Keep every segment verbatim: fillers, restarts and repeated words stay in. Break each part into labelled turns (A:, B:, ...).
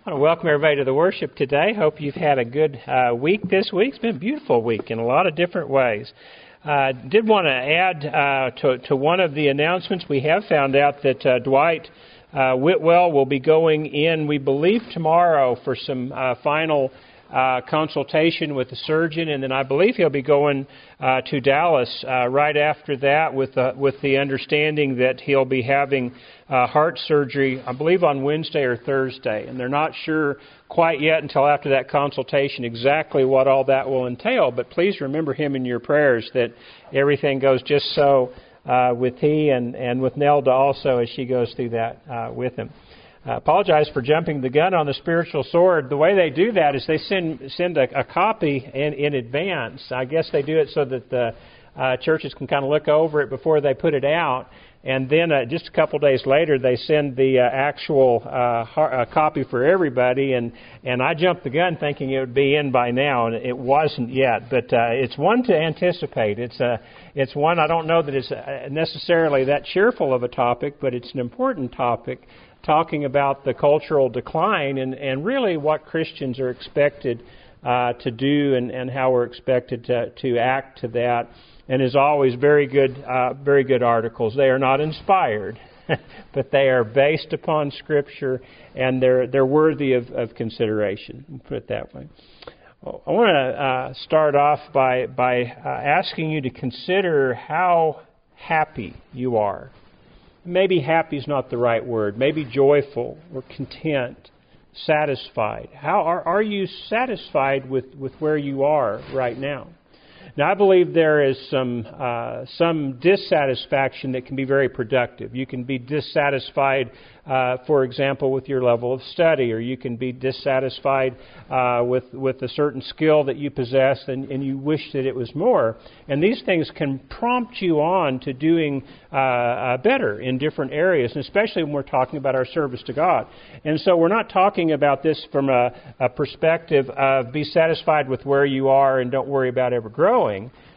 A: I want to welcome everybody to the worship today. Hope you've had a good uh, week this week. It's been a beautiful week in a lot of different ways. I uh, did want to add uh, to, to one of the announcements. We have found out that uh, Dwight uh, Whitwell will be going in, we believe, tomorrow for some uh, final uh, consultation with the surgeon, and then I believe he'll be going uh, to Dallas uh, right after that with uh, with the understanding that he'll be having Uh, heart surgery, I believe, on Wednesday or Thursday. And they're not sure quite yet until after that consultation exactly what all that will entail. But please remember him in your prayers, that everything goes just so uh, with he and, and with Nelda also as she goes through that uh, with him. I uh, apologize for jumping the gun on the spiritual sword. The way they do that is they send send a, a copy in, in advance. I guess they do it so that the uh, churches can kind of look over it before they put it out. And then uh, just a couple days later, they send the uh, actual uh, har- uh, copy for everybody. And, and I jumped the gun thinking it would be in by now, and it wasn't yet. But uh, it's one to anticipate. It's a, it's one, I don't know that it's necessarily that cheerful of a topic, but it's an important topic, talking about the cultural decline and, and really what Christians are expected uh, to do and, and how we're expected to, to act to that. And as always, very good, uh, very good articles. They are not inspired, but they are based upon Scripture, and they're they're worthy of, of consideration. Put it that way. Well, I want to uh, start off by by uh, asking you to consider how happy you are. Maybe happy is not the right word. Maybe joyful or content, satisfied. How are are you satisfied with, with where you are right now? Now, I believe there is some uh, some dissatisfaction that can be very productive. You can be dissatisfied, uh, for example, with your level of study, or you can be dissatisfied uh, with with a certain skill that you possess, and, and you wish that it was more. And these things can prompt you on to doing uh, uh, better in different areas, and especially when we're talking about our service to God. And so we're not talking about this from a, a perspective of be satisfied with where you are and don't worry about ever growing.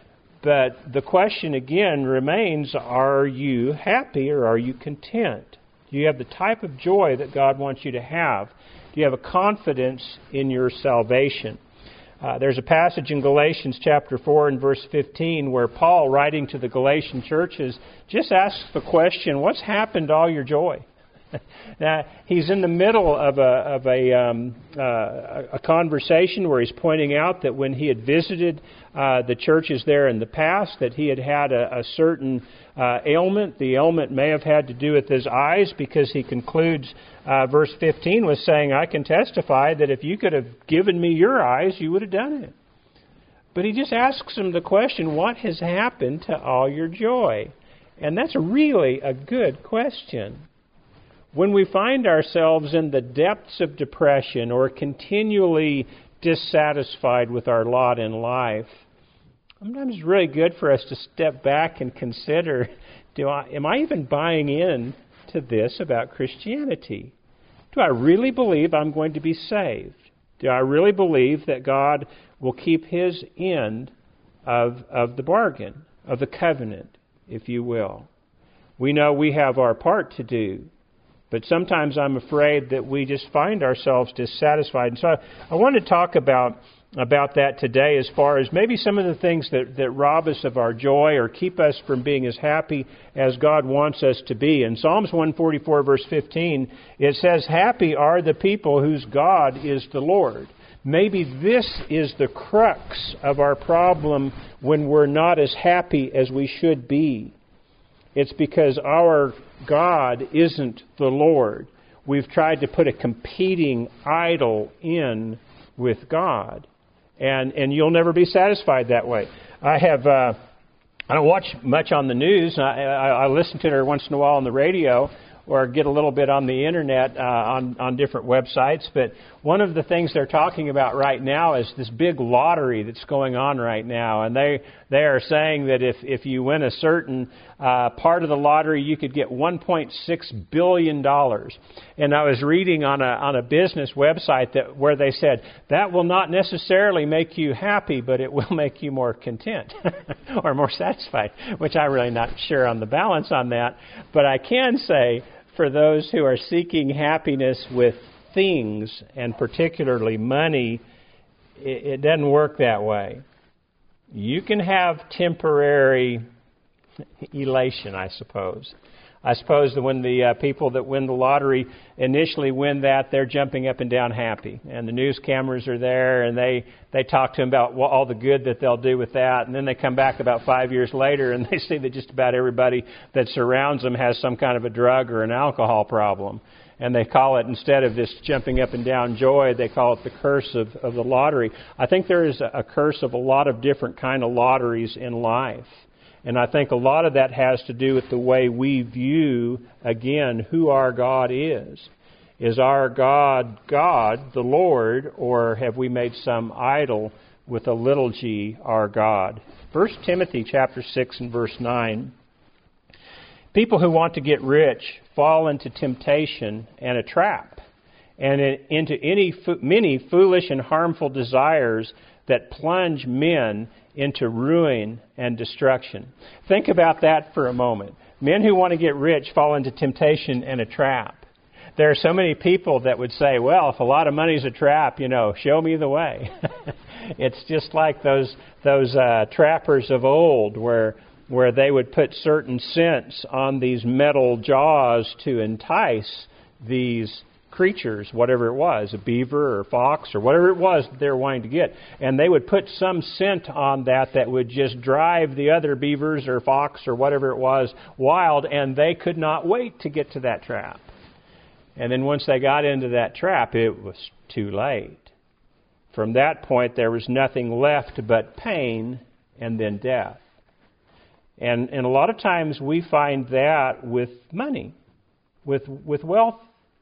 A: But the question again remains, are you happy or are you content? Do you have the type of joy that God wants you to have? Do you have a confidence in your salvation? Uh, there's a passage in Galatians chapter four and verse fifteen where Paul, writing to the Galatian churches, just asks the question, what's happened to all your joy? Now, he's in the middle of a of a, um, uh, a conversation where he's pointing out that when he had visited uh, the churches there in the past, that he had had a, a certain uh, ailment. The ailment may have had to do with his eyes, because he concludes uh, verse fifteen with saying, I can testify that if you could have given me your eyes, you would have done it. But he just asks him the question, what has happened to all your joy? And that's really a good question. When we find ourselves in the depths of depression or continually dissatisfied with our lot in life, sometimes it's really good for us to step back and consider, do I, am I even buying in to this about Christianity? Do I really believe I'm going to be saved? Do I really believe that God will keep His end of, of the bargain, of the covenant, if you will? We know we have our part to do. But sometimes I'm afraid that we just find ourselves dissatisfied. And so I, I want to talk about about that today, as far as maybe some of the things that, that rob us of our joy or keep us from being as happy as God wants us to be. In Psalms one forty-four, verse fifteen, it says, happy are the people whose God is the Lord. Maybe this is the crux of our problem when we're not as happy as we should be. It's because our God isn't the Lord. We've tried to put a competing idol in with God. And and you'll never be satisfied that way. I have uh, I don't watch much on the news. I, I, I listen to it every once in a while on the radio, or get a little bit on the internet uh, on, on different websites. But one of the things they're talking about right now is this big lottery that's going on right now. And they they are saying that if, if you win a certain uh, part of the lottery, you could get one point six billion dollars. And I was reading on a on a business website that where they said, that will not necessarily make you happy, but it will make you more content or more satisfied, which I'm really not sure on the balance on that. But I can say, for those who are seeking happiness with things, and particularly money, it, it doesn't work that way. You can have temporary elation, I suppose. I suppose that when the uh, people that win the lottery initially win that, they're jumping up and down happy. And the news cameras are there, and they, they talk to them about what, all the good that they'll do with that. And then they come back about five years later, and they see that just about everybody that surrounds them has some kind of a drug or an alcohol problem. And they call it, instead of this jumping up and down joy, they call it the curse of, of the lottery. I think there is a, a curse of a lot of different kind of lotteries in life. And I think a lot of that has to do with the way we view, again, who our God is. Is our God God, the Lord, or have we made some idol with a little g, our God? First Timothy chapter six and verse nine. People who want to get rich fall into temptation and a trap, and into any many foolish and harmful desires that plunge men into ruin and destruction. Think about that for a moment. Men who want to get rich fall into temptation and a trap. There are so many people that would say, well, if a lot of money's a trap, you know, show me the way. It's just like those those uh, trappers of old where where they would put certain scents on these metal jaws to entice these creatures, whatever it was, a beaver or a fox or whatever it was that they were wanting to get. And they would put some scent on that that would just drive the other beavers or fox or whatever it was wild, and they could not wait to get to that trap. And then once they got into that trap, it was too late. From that point, there was nothing left but pain and then death. And, and a lot of times we find that with money, with with wealth.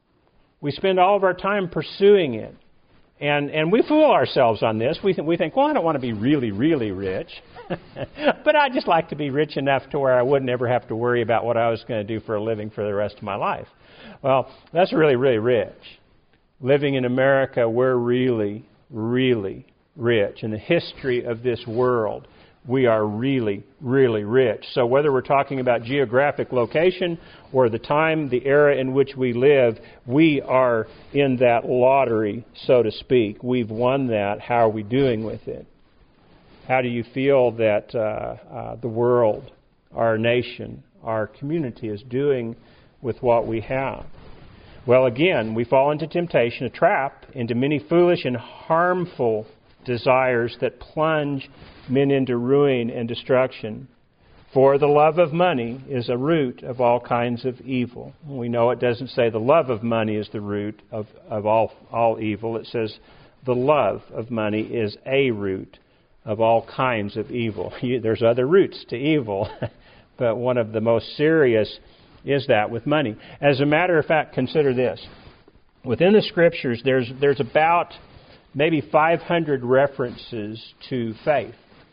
A: We spend all of our time pursuing it. And and we fool ourselves on this. We, th- we think, well, I don't want to be really, really rich. But I'd just like to be rich enough to where I wouldn't ever have to worry about what I was going to do for a living for the rest of my life. Well, that's really, really rich. Living in America, we're really, really rich. In the history of this world, we are really, really rich. So whether we're talking about geographic location or the time, the era in which we live, we are in that lottery, so to speak. We've won that. How are we doing with it? How do you feel that uh, uh, the world, our nation, our community is doing with what we have? Well, again, we fall into temptation, a trap, into many foolish and harmful desires that plunge men into ruin and destruction. For the love of money is a root of all kinds of evil. We know it doesn't say the love of money is the root of, of all, all evil. It says the love of money is a root of all kinds of evil. There's other roots to evil, but one of the most serious is that with money. As a matter of fact, consider this. Within the Scriptures, there's there's about maybe five hundred references to faith.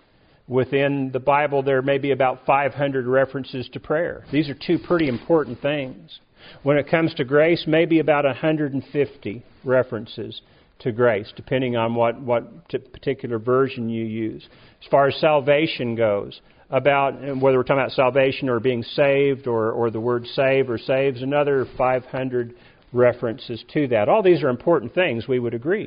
A: Within the Bible, there may be about five hundred references to prayer. These are two pretty important things. When it comes to grace, maybe about one hundred fifty references to grace, depending on what, what particular version you use. As far as salvation goes, about whether we're talking about salvation or being saved or, or the word save or saves, another five hundred references to that. All these are important things, we would agree.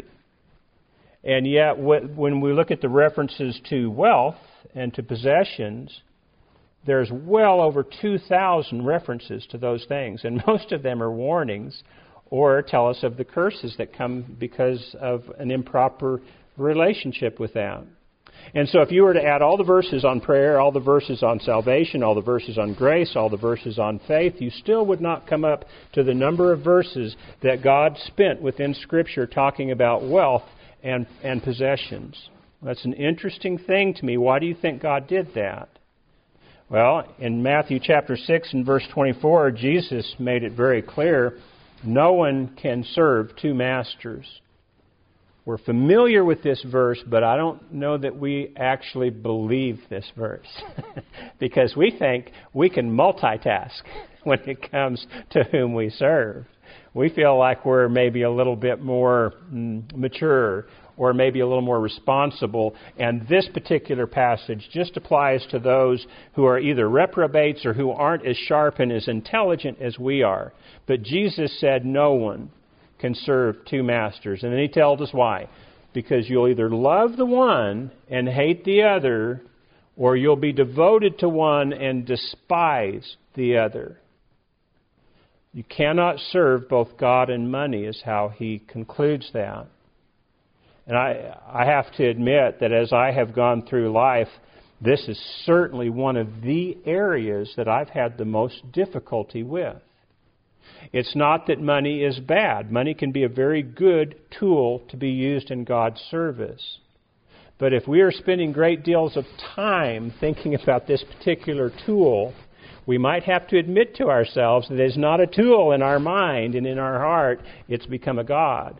A: And yet, when we look at the references to wealth and to possessions, there's well over two thousand references to those things. And most of them are warnings or tell us of the curses that come because of an improper relationship with that. And so if you were to add all the verses on prayer, all the verses on salvation, all the verses on grace, all the verses on faith, you still would not come up to the number of verses that God spent within Scripture talking about wealth and, and possessions. That's an interesting thing to me. Why do you think God did that? Well, in Matthew chapter six and verse twenty-four, Jesus made it very clear, no one can serve two masters. We're familiar with this verse, but I don't know that we actually believe this verse. Because we think we can multitask when it comes to whom we serve. We feel like we're maybe a little bit more mm, mature or maybe a little more responsible. And this particular passage just applies to those who are either reprobates or who aren't as sharp and as intelligent as we are. But Jesus said no one can serve two masters. And then he tells us why. Because you'll either love the one and hate the other, or you'll be devoted to one and despise the other. You cannot serve both God and money, is how he concludes that. And I, I have to admit that as I have gone through life, this is certainly one of the areas that I've had the most difficulty with. It's not that money is bad. Money can be a very good tool to be used in God's service. But if we are spending great deals of time thinking about this particular tool, we might have to admit to ourselves that it's not a tool in our mind and in our heart. It's become a god.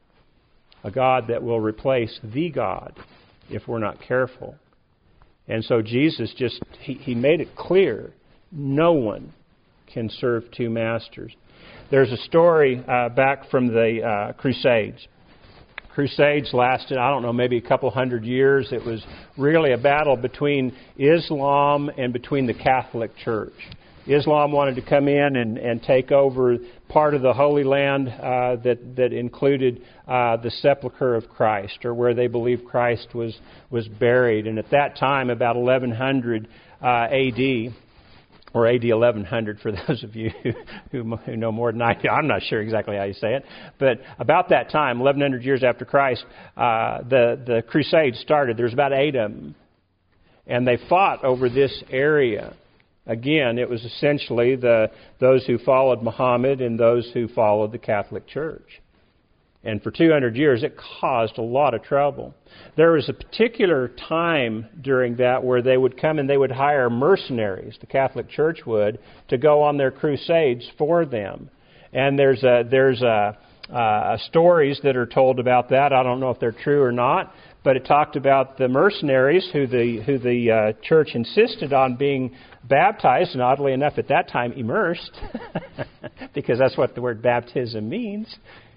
A: A god that will replace the God if we're not careful. And so Jesus just, he, he made it clear, no one can serve two masters. There's a story uh, back from the uh, Crusades. Crusades lasted, I don't know, maybe a couple hundred years. It was really a battle between Islam and between the Catholic Church. Islam wanted to come in and, and take over part of the Holy Land uh, that, that included uh, the sepulcher of Christ, or where they believed Christ was, was buried. And at that time, about eleven hundred uh, A D, or A D eleven hundred for those of you who, who know more than I do. I'm not sure exactly how you say it. But about that time, eleven hundred years after Christ, uh, the, the Crusades started. There's about eight of them. And they fought over this area. Again, it was essentially the those who followed Muhammad and those who followed the Catholic Church. And for two hundred years, it caused a lot of trouble. There was a particular time during that where they would come and they would hire mercenaries, the Catholic Church would, to go on their crusades for them. And there's a, there's a, uh, stories that are told about that. I don't know if they're true or not, but it talked about the mercenaries who the who the uh, church insisted on being baptized, and oddly enough at that time immersed, because that's what the word baptism means.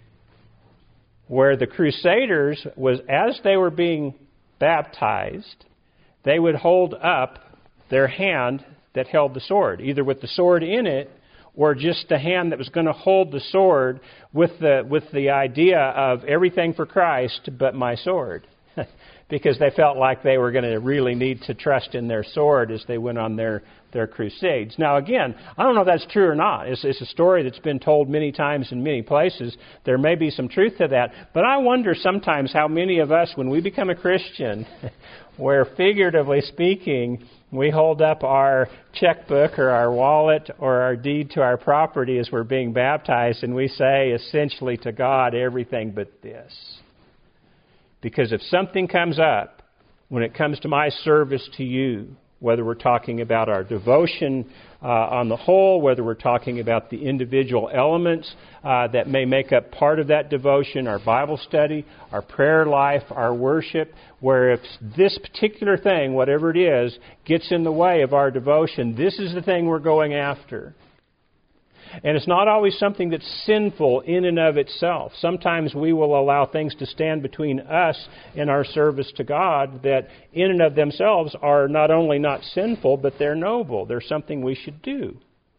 A: Where the Crusaders was, as they were being baptized, they would hold up their hand that held the sword, either with the sword in it or just the hand that was going to hold the sword with the with the idea of everything for Christ but my sword. Because they felt like they were going to really need to trust in their sword as they went on their, their crusades. Now, again, I don't know if that's true or not. It's, it's a story that's been told many times in many places. There may be some truth to that. But I wonder sometimes how many of us, when we become a Christian, where figuratively speaking, we hold up our checkbook or our wallet or our deed to our property as we're being baptized, and we say essentially to God, everything but this. Because if something comes up, when it comes to my service to you, whether we're talking about our devotion uh, on the whole, whether we're talking about the individual elements uh, that may make up part of that devotion, our Bible study, our prayer life, our worship, where if this particular thing, whatever it is, gets in the way of our devotion, this is the thing we're going after. And it's not always something that's sinful in and of itself. Sometimes we will allow things to stand between us and our service to God that in and of themselves are not only not sinful, but they're noble. They're something we should do.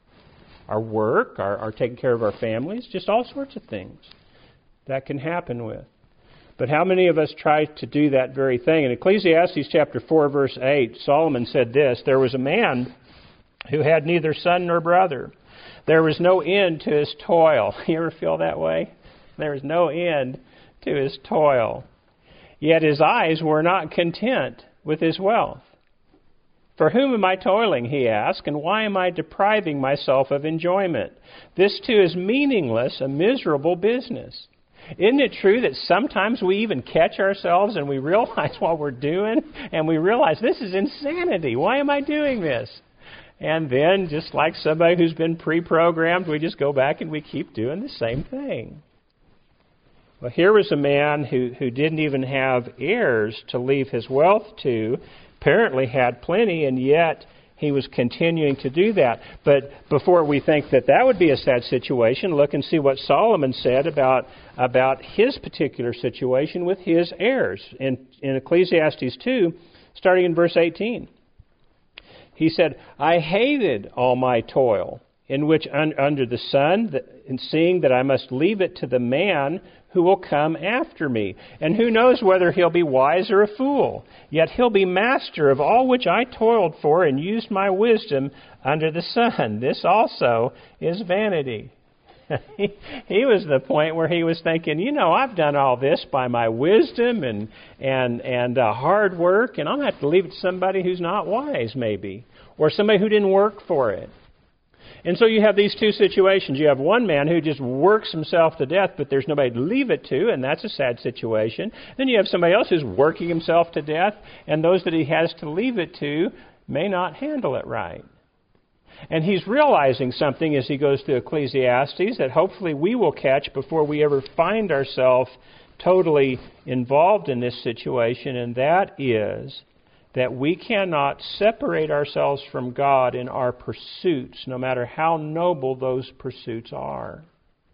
A: Our work, our, our taking care of our families, just all sorts of things that can happen with. But how many of us try to do that very thing? In Ecclesiastes chapter four, verse eight, Solomon said this, "There was a man who had neither son nor brother. There was no end to his toil." You ever feel that way? There was no end to his toil. Yet his eyes were not content with his wealth. "For whom am I toiling?" he asked, "and why am I depriving myself of enjoyment? This too is meaningless, a miserable business." Isn't it true that sometimes we even catch ourselves and we realize what we're doing, and we realize this is insanity. Why am I doing this? And then, just like somebody who's been pre-programmed, we just go back and we keep doing the same thing. Well, here was a man who, who didn't even have heirs to leave his wealth to, apparently had plenty, and yet he was continuing to do that. But before we think that that would be a sad situation, look and see what Solomon said about, about his particular situation with his heirs. In, in Ecclesiastes two, starting in verse eighteen. He said, "I hated all my toil in which un, under the sun, the, in seeing that I must leave it to the man who will come after me. And who knows whether he'll be wise or a fool? Yet he'll be master of all which I toiled for and used my wisdom under the sun. This also is vanity. he, he was the point where he was thinking, you know, I've done all this by my wisdom and and and uh, hard work, and I'm going to have to leave it to somebody who's not wise, maybe, or somebody who didn't work for it. And so you have these two situations. You have one man who just works himself to death, but there's nobody to leave it to, and that's a sad situation. Then you have somebody else who's working himself to death, and those that he has to leave it to may not handle it right. And he's realizing something as he goes through Ecclesiastes that hopefully we will catch before we ever find ourselves totally involved in this situation, and that is that we cannot separate ourselves from God in our pursuits, no matter how noble those pursuits are.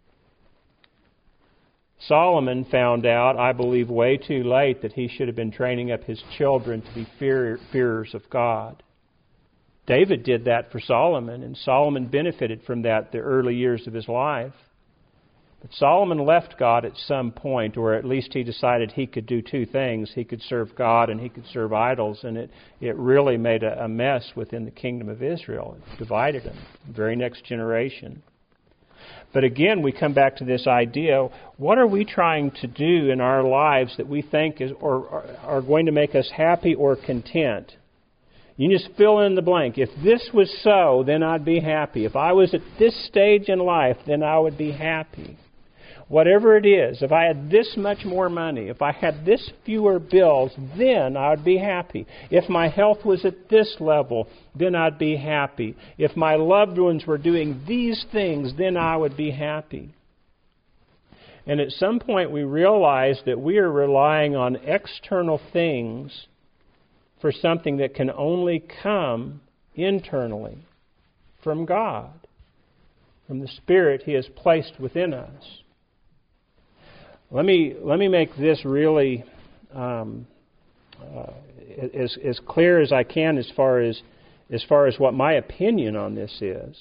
A: Solomon found out, I believe way too late, that he should have been training up his children to be fear, fearers of God. David did that for Solomon, and Solomon benefited from that the early years of his life. But Solomon left God at some point, or at least he decided he could do two things. He could serve God and he could serve idols, and it, it really made a, a mess within the kingdom of Israel. It divided them, the very next generation. But again, we come back to this idea, what are we trying to do in our lives that we think is or are going to make us happy or content? You just fill in the blank. If this was so, then I'd be happy. If I was at this stage in life, then I would be happy. Whatever it is, if I had this much more money, if I had this fewer bills, then I would be happy. If my health was at this level, then I'd be happy. If my loved ones were doing these things, then I would be happy. And at some point we realize that we are relying on external things for something that can only come internally from God, from the Spirit He has placed within us. Let me let me make this really um, uh, as as clear as I can as far as as far as what my opinion on this is.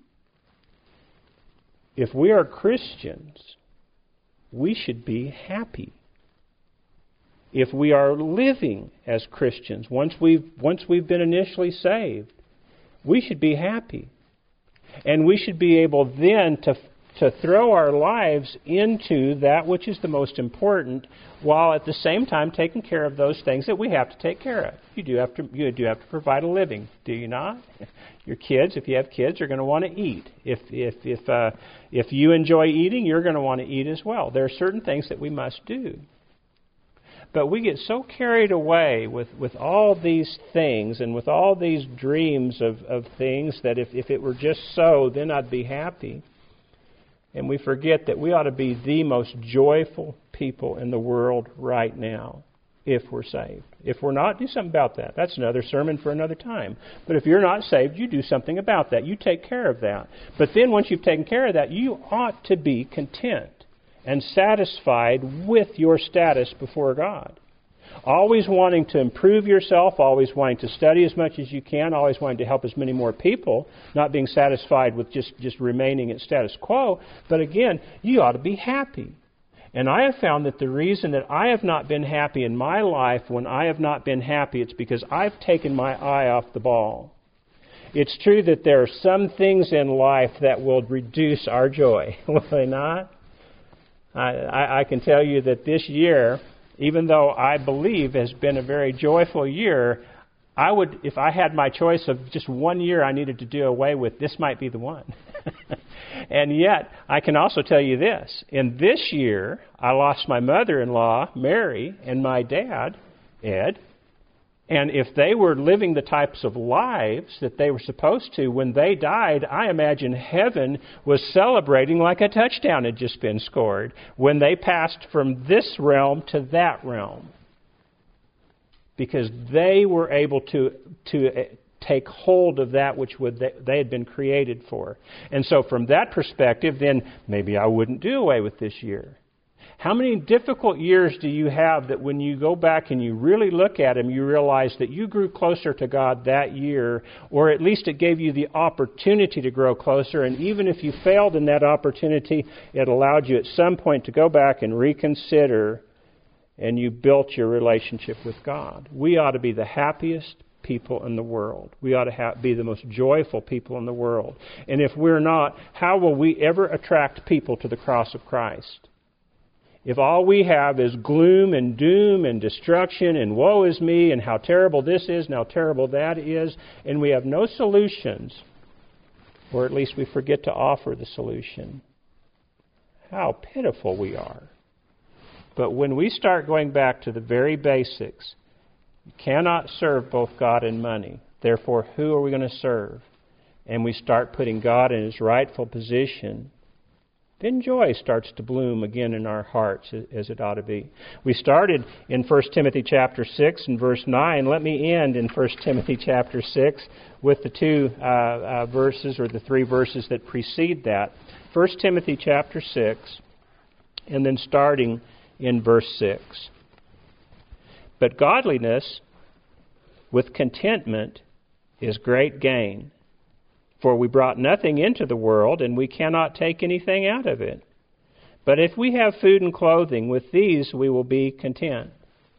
A: If we are Christians, we should be happy. If we are living as Christians, once we've once we've been initially saved, we should be happy. And we should be able then to to throw our lives into that which is the most important, while at the same time taking care of those things that we have to take care of. You do have to you do have to provide a living, do you not? Your kids, if you have kids, are going to want to eat. If if if uh, if you enjoy eating, you're going to want to eat as well. There are certain things that we must do. But we get so carried away with, with all these things and with all these dreams of, of things that if, if it were just so, then I'd be happy. And we forget that we ought to be the most joyful people in the world right now if we're saved. If we're not, do something about that. That's another sermon for another time. But if you're not saved, you do something about that. You take care of that. But then once you've taken care of that, you ought to be content and satisfied with your status before God. Always wanting to improve yourself, always wanting to study as much as you can, always wanting to help as many more people, not being satisfied with just, just remaining at status quo. But again, you ought to be happy. And I have found that the reason that I have not been happy in my life, when I have not been happy, it's because I've taken my eye off the ball. It's true that there are some things in life that will reduce our joy, will they not? I, I, I can tell you that this year, even though I believe has been a very joyful year, I would, if I had my choice of just one year I needed to do away with, this might be the one. And yet, I can also tell you this. In this year, I lost my mother-in-law, Mary, and my dad, Ed. And if they were living the types of lives that they were supposed to when they died, I imagine heaven was celebrating like a touchdown had just been scored when they passed from this realm to that realm. Because they were able to to take hold of that which would they had been created for. And so from that perspective, then maybe I wouldn't do away with this year. How many difficult years do you have that when you go back and you really look at them, you realize that you grew closer to God that year, or at least it gave you the opportunity to grow closer, and even if you failed in that opportunity, it allowed you at some point to go back and reconsider, and you built your relationship with God. We ought to be the happiest people in the world. We ought to have, be the most joyful people in the world. And if we're not, how will we ever attract people to the cross of Christ? If all we have is gloom and doom and destruction and woe is me and how terrible this is and how terrible that is, and we have no solutions, or at least we forget to offer the solution, how pitiful we are. But when we start going back to the very basics, you cannot serve both God and money. Therefore, who are we going to serve? And we start putting God in His rightful position, then joy starts to bloom again in our hearts as it ought to be. We started in First Timothy chapter six and verse nine. Let me end in First Timothy chapter six with the two uh, uh, verses or the three verses that precede that. First Timothy chapter six, and then starting in verse six. But godliness with contentment is great gain. For we brought nothing into the world, and we cannot take anything out of it. But if we have food and clothing, with these we will be content.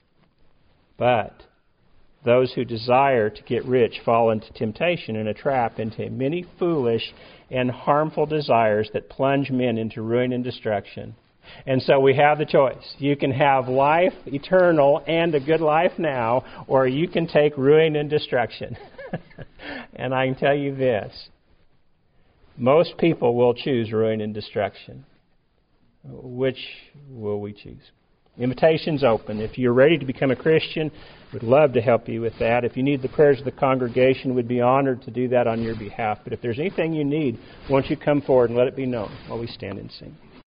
A: But those who desire to get rich fall into temptation and a trap, into many foolish and harmful desires that plunge men into ruin and destruction. And so we have the choice. You can have life eternal and a good life now, or you can take ruin and destruction. And I can tell you this, most people will choose ruin and destruction. Which will we choose? Invitation's open. If you're ready to become a Christian, we'd love to help you with that. If you need the prayers of the congregation, we'd be honored to do that on your behalf. But if there's anything you need, won't you come forward and let it be known while we stand and sing.